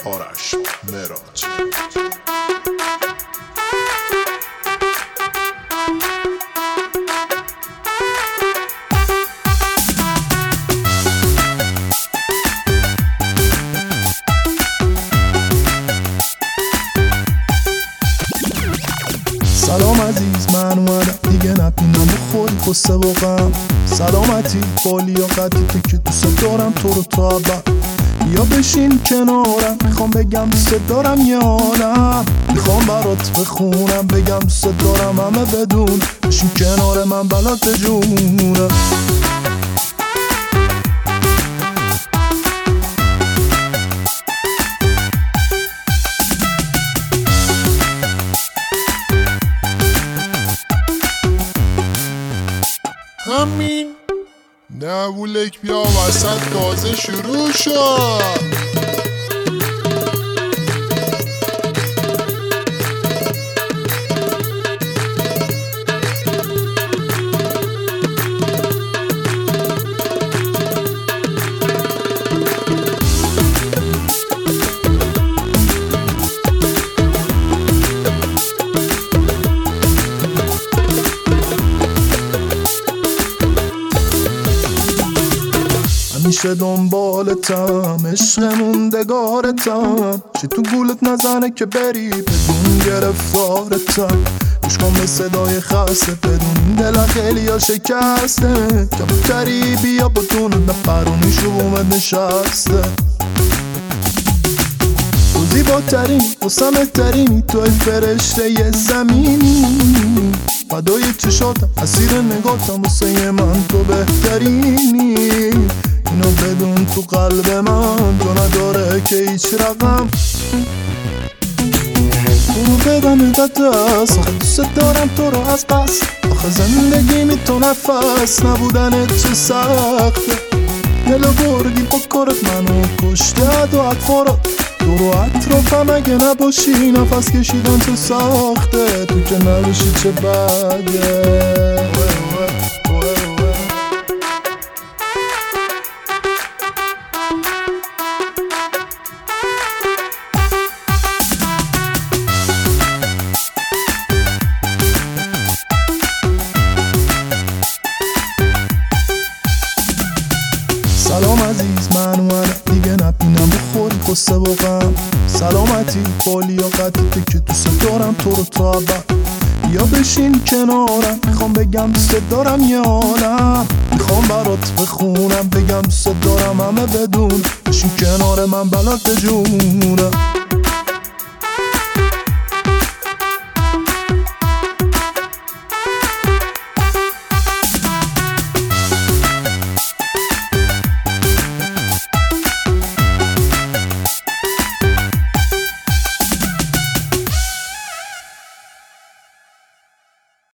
آرش معراج. سلام عزیز، من اومدم دیگه نپینم بخوری قصه و غم. سلامتی با لیاقتی تو که دوست دارم تو رو تا ابد. بیا بشین کنارم، میخوام بگم دوست دارم یه عالم. میخوام برات بخونم بگم دوست دارم همه بدون. بشین کنار من بلات جونم. همین نبولک بیا وسط تازه شروع شد. میشه دنبالتم، عشق موندگارتم. چی تو گولت نزنه که بری بدون گرفتارتم. گوش کن به صدای خسته بدون دل خیلی ها شکسته. کبوتری بیا با دونه نفرونیش رو اومد نشسته. تو زیباترین قسمه ترینی، توی فرشته ی زمینی. فدای چشاتم اسیر نگاتم، واسه من تو بهترینی. اینو بدون تو قلب من تو نداره که هیچ رقم. تو بدم دست آخه دوست دارم تو رو از بس. آخه زندگی می تو نفس نبودن چه سخته. دلو بردی با کارت منو کشته دو اطفارات. تو رو اطرافم اگه نباشی نفس کشیدن تو ساخته. تو که نباشی چه بده. سلام عزیز، من اومدم دیگه نپینم بخوری قصه و غم. سلامتی با لیاقتی تو که دوست دارم تو رو تا ابد. بیا بشین کنارم، میخوام بگم دوست دارم یه عالم. میخوام برات بخونم بگم دوست دارم همه بدون. بشین کنار من بلات جونم.